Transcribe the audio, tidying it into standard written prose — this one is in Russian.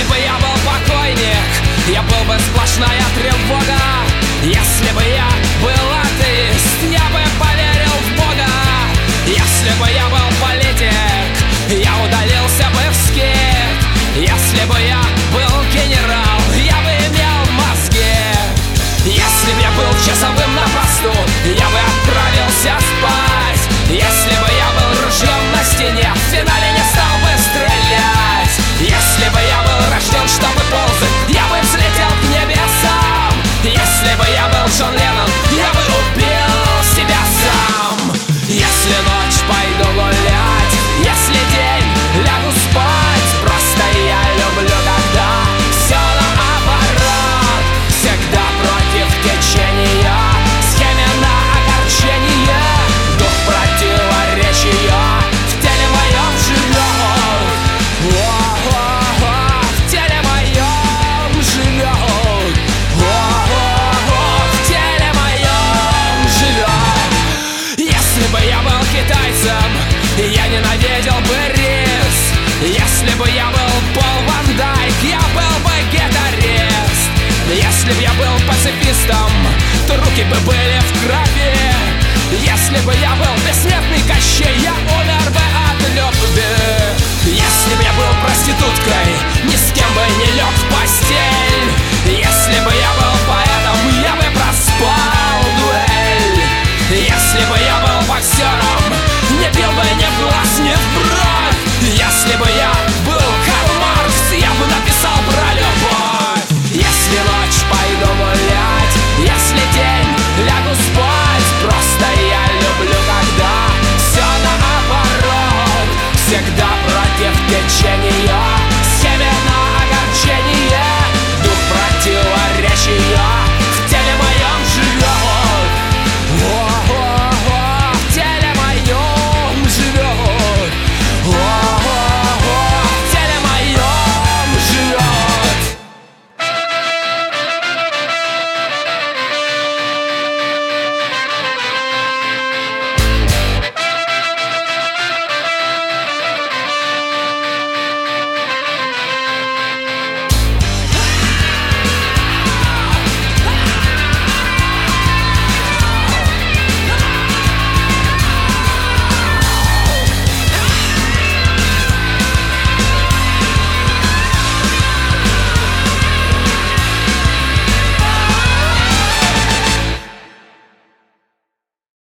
Если бы я был покойник, я был бы сплошная тревога. Если бы я был атеист, я бы поверил в Бога. Если бы я был политик, я удалился бы в скит. Если бы я был генерал, я бы имел мозги. Если бы я был часовым на посту, я бы отправился спать. Если бы я был ружьем на стене, в финале не стал бы стрелять. Если бы я был рожден, чтобы ползать, я бы взлетел к небесам. Если бы я был Джон Леннон, я бы убил себя сам. Если ночь, пойду гулять. Если день, лягу спать. Просто я люблю, когда все наоборот. Всегда против течения, схеме на огорчение. Дух противоречия в теле моем живет. В теле моем живет. В теле моем живет. Если бы я был китайцем, я ненавидел бы рис. Если бы я был Пол Ван Дайк, я был бы гитарист. Если бы я был пацифистом, то руки бы были в крови. Если бы я был бессмертный Кощей, я умер бы от любви. Если бы я был проституткой,